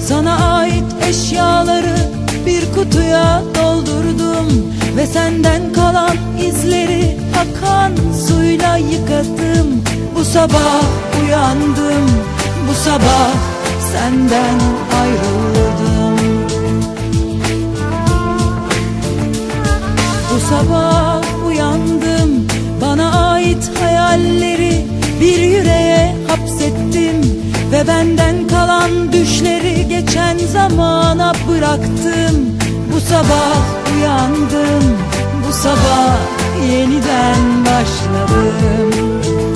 Sana ait eşyaları bir kutuya doldurdum ve senden kalan izleri akan suyla yıkadım. Bu sabah uyandım, bu sabah senden ayrıldım. Bu sabah uyandım, bana ait hayalleri bir yüreğe hapsettim ve benden kalan düşleri geçen zamana bıraktım. Bu sabah uyandım, bu sabah yeniden başladım.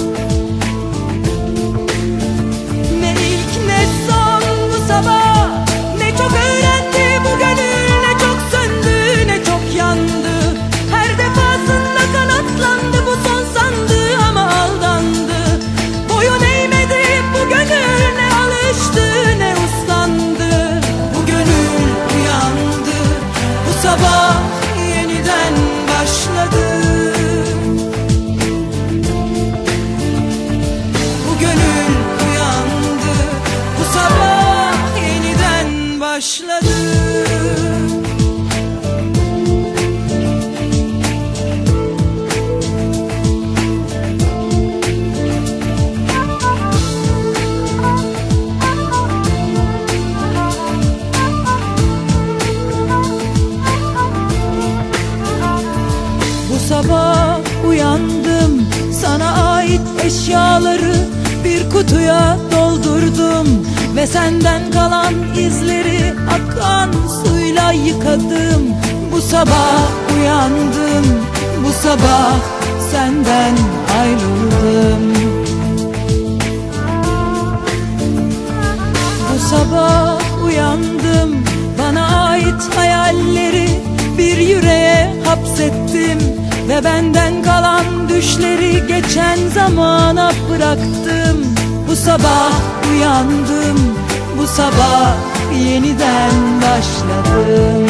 Ne ilk ne son bu sabah, ne çok öğrendi bu gönül, ne çok söndü, ne çok yandı. Her defasında kanatlandı, bu son sandı ama aldandı. Boyun eğmedi bu gönül, ne alıştı ne uslandı. Bu gönül uyandı, bu sabah yeniden başladı. Bu gönül uyandı, bu sabah yeniden başladı. Bu sabah uyandım, sana ait eşyaları bir kutuya doldurdum ve senden kalan izleri akan suyla yıkadım. Bu sabah uyandım, bu sabah senden ayrıldım. Bu sabah uyandım, bana ait hayalleri bir yüreğe hapsettim ve benden kalan düşleri geçen zamana bıraktım. Bu sabah uyandım, bu sabah yeniden başladım.